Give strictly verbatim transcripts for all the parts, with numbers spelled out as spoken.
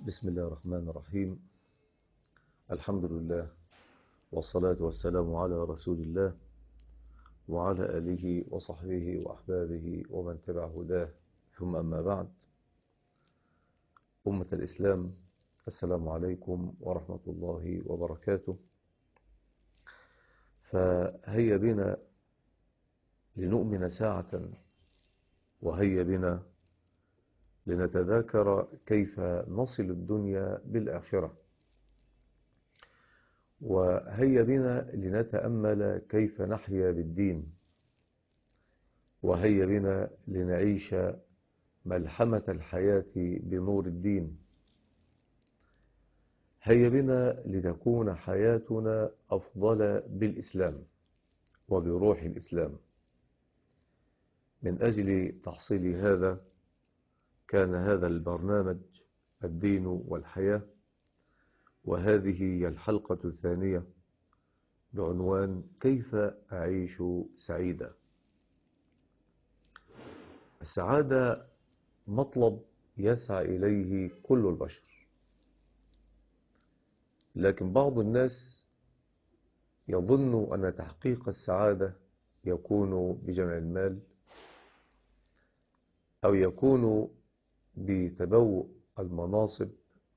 بسم الله الرحمن الرحيم. الحمد لله والصلاة والسلام على رسول الله وعلى آله وصحبه وأحبابه ومن تبع هداه، ثم أما بعد. أمة الإسلام، السلام عليكم ورحمة الله وبركاته. فهيا بنا لنؤمن ساعة، وهيا بنا لنتذاكر كيف نصل الدنيا بالآخرة، وهيا بنا لنتأمل كيف نحيا بالدين، وهيا بنا لنعيش ملحمة الحياة بنور الدين. هيا بنا لتكون حياتنا أفضل بالإسلام وبروح الإسلام. من أجل تحصيل هذا كان هذا البرنامج الدين والحياة، وهذه هي الحلقة الثانية بعنوان كيف أعيش سعيدا. السعادة مطلب يسعى إليه كل البشر، لكن بعض الناس يظن أن تحقيق السعادة يكون بجمع المال، أو يكون بتبوء المناصب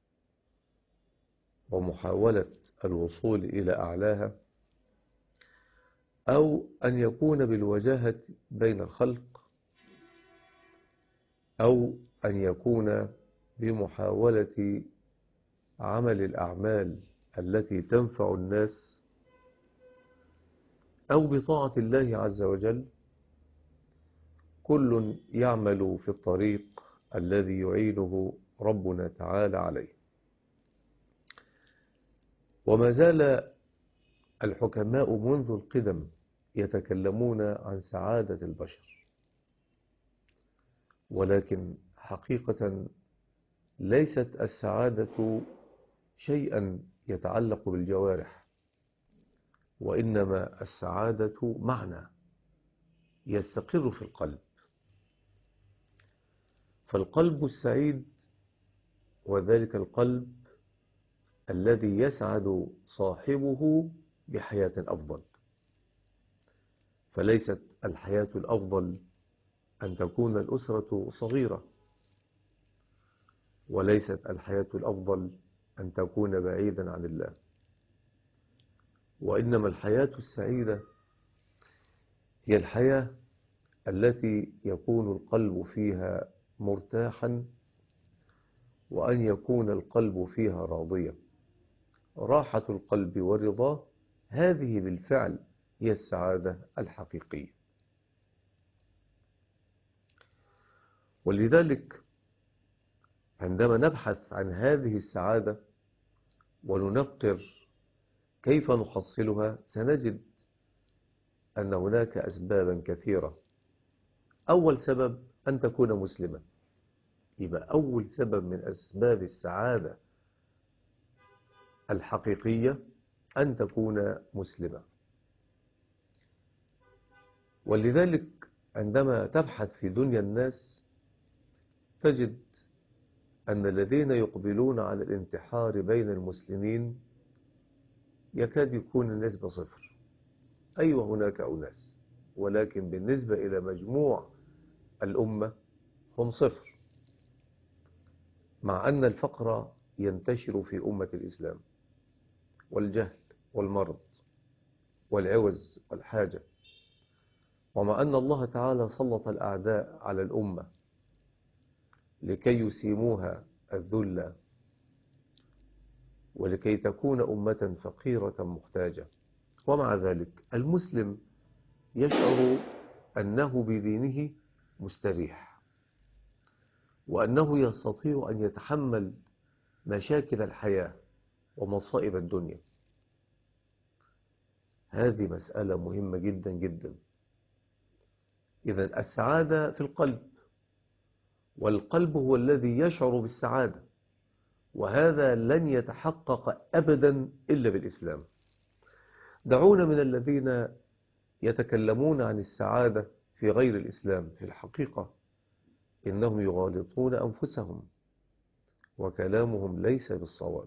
ومحاولة الوصول إلى أعلاها، أو أن يكون بالوجاهة بين الخلق، أو أن يكون بمحاولة عمل الأعمال التي تنفع الناس، أو بطاعة الله عز وجل. كل يعمل في الطريق الذي يعينه ربنا تعالى عليه. وما زال الحكماء منذ القدم يتكلمون عن سعادة البشر، ولكن حقيقة ليست السعادة شيئا يتعلق بالجوارح، وإنما السعادة معنى يستقر في القلب. فالقلب السعيد وذلك القلب الذي يسعد صاحبه بحياة أفضل. فليست الحياة الأفضل أن تكون الأسرة صغيرة، وليست الحياة الأفضل أن تكون بعيدا عن الله، وإنما الحياة السعيدة هي الحياة التي يكون القلب فيها مرتاحا، وأن يكون القلب فيها راضيا. راحة القلب ورضاه، هذه بالفعل هي السعادة الحقيقية. ولذلك عندما نبحث عن هذه السعادة وننقر كيف نحصلها، سنجد أن هناك أسبابا كثيرة. أول سبب أن تكون مسلما. يبقى أول سبب من أسباب السعادة الحقيقية أن تكون مسلما. ولذلك عندما تبحث في دنيا الناس تجد أن الذين يقبلون على الانتحار بين المسلمين يكاد يكون النسبة صفر. أيوة، هناك أناس، ولكن بالنسبة إلى مجموع الأمة هم صفر، مع أن الفقر ينتشر في أمة الإسلام، والجهل والمرض والعوز والحاجة، ومع أن الله تعالى سلط الأعداء على الأمة لكي يسيموها الذل، ولكي تكون أمة فقيرة محتاجة. ومع ذلك المسلم يشعر أنه بدينه مستريح، وأنه يستطيع أن يتحمل مشاكل الحياة ومصائب الدنيا. هذه مسألة مهمة جدا جدا. إذن السعادة في القلب، والقلب هو الذي يشعر بالسعادة، وهذا لن يتحقق أبدا إلا بالإسلام. دعونا من الذين يتكلمون عن السعادة في غير الإسلام. في الحقيقة إنهم يغالطون أنفسهم، وكلامهم ليس بالصواب.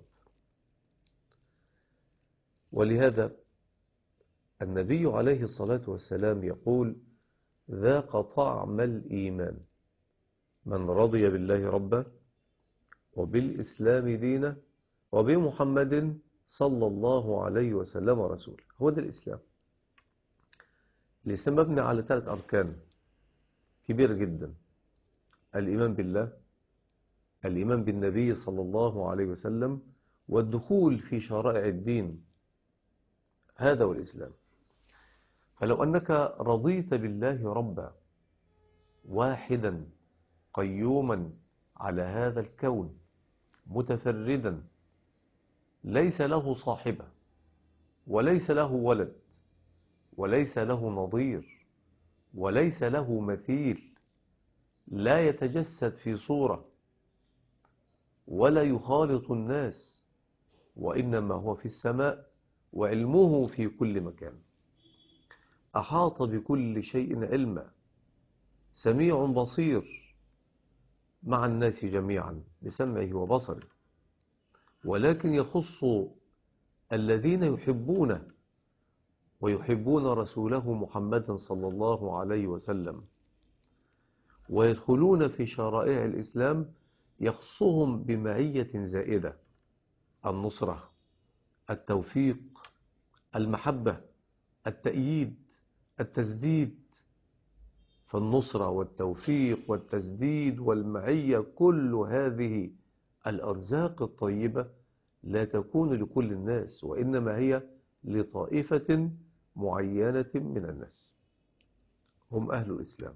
ولهذا النبي عليه الصلاة والسلام يقول: ذاق طعم الإيمان من رضي بالله ربا وبالإسلام دينا وبمحمد صلى الله عليه وسلم رسولا. هو ده الإسلام. الإسلام مبني على ثلاث أركان كبيرة جدا: الإيمان بالله، الإيمان بالنبي صلى الله عليه وسلم، والدخول في شرائع الدين. هذا هو الإسلام. فلو أنك رضيت بالله ربا واحدا قيوما على هذا الكون متفردا ليس له صاحبة وليس له ولد وليس له نظير وليس له مثيل، لا يتجسد في صورة ولا يخالط الناس، وإنما هو في السماء وعلمه في كل مكان، أحاط بكل شيء علما، سميع بصير مع الناس جميعا بسمعه وبصره، ولكن يخص الذين يحبونه ويحبون رسوله محمدا صلى الله عليه وسلم ويدخلون في شرائع الإسلام، يخصهم بمعية زائدة: النصرة، التوفيق، المحبة، التأييد، التسديد. فالنصرة والتوفيق والتسديد والمعية، كل هذه الأرزاق الطيبة لا تكون لكل الناس، وإنما هي لطائفة معينة من الناس، هم أهل الإسلام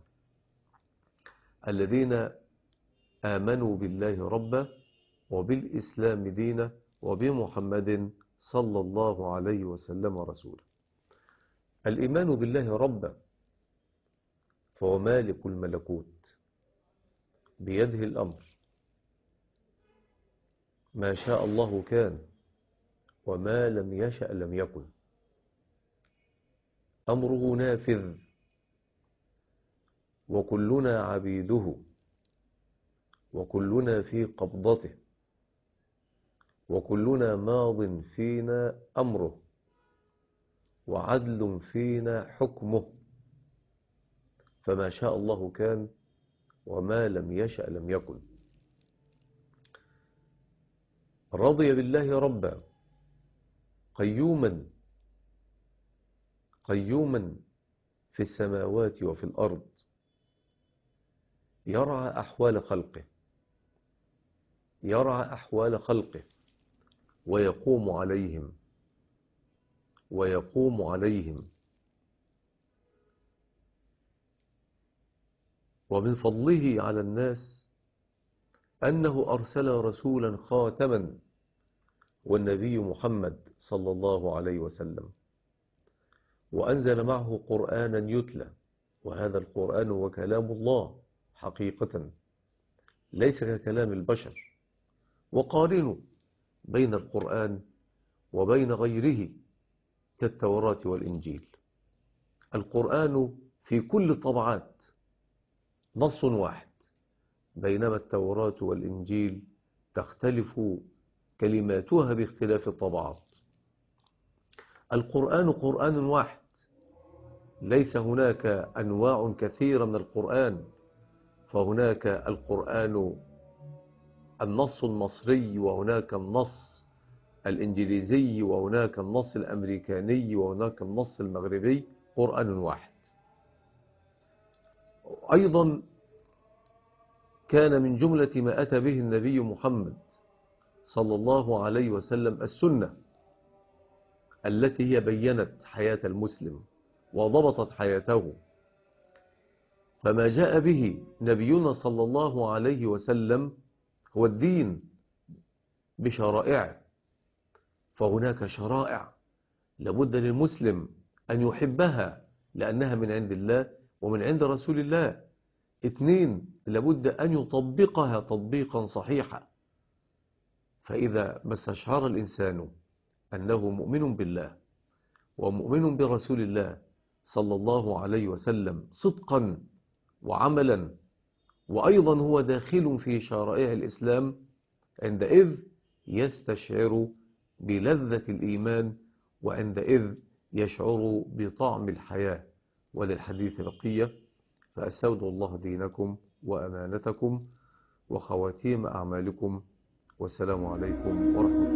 الذين آمنوا بالله ربا وبالإسلام دينا وبمحمد صلى الله عليه وسلم رسولا. الإيمان بالله ربا فهو مالك الملكوت، بيده الأمر، ما شاء الله كان وما لم يشأ لم يكن، أمره نافذ، وكلنا عبيده، وكلنا في قبضته، وكلنا ماض فينا أمره، وعدل فينا حكمه، فما شاء الله كان وما لم يشأ لم يكن. رضي بالله ربا قيوما قيوما في السماوات وفي الأرض، يرعى أحوال خلقه يرعى أحوال خلقه ويقوم عليهم ويقوم عليهم ومن فضله على الناس أنه أرسل رسولا خاتما، والنبي محمد صلى الله عليه وسلم، وأنزل معه قرآنا يتلى، وهذا القرآن هو كلام الله حقيقة ليس ككلام البشر. وقارنوا بين القرآن وبين غيره كالتوراة والإنجيل. القرآن في كل الطبعات نص واحد، بينما التوراة والإنجيل تختلف كلماتها باختلاف الطبعات. القرآن قرآن واحد، ليس هناك أنواع كثيرة من القرآن، فهناك القرآن النص المصري، وهناك النص الإنجليزي، وهناك النص الأمريكاني، وهناك النص المغربي، قرآن واحد. أيضا كان من جملة ما أتى به النبي محمد صلى الله عليه وسلم السنة التي هي بيّنت حياة المسلم وضبطت حياته. فما جاء به نبينا صلى الله عليه وسلم هو الدين بشرائعه، فهناك شرائع لابد للمسلم أن يحبها لأنها من عند الله ومن عند رسول الله. اثنين، لابد أن يطبقها تطبيقا صحيحا. فإذا ما استشعر الإنسان أنه مؤمن بالله ومؤمن برسول الله صلى الله عليه وسلم صدقا وعملا، وأيضا هو داخل في شرائع الإسلام، عندئذ يستشعر بلذة الإيمان، وعندئذ يشعر بطعم الحياة. وللحديث بقية، فأستودع الله دينكم وأمانتكم وخواتيم أعمالكم، والسلام عليكم ورحمة الله.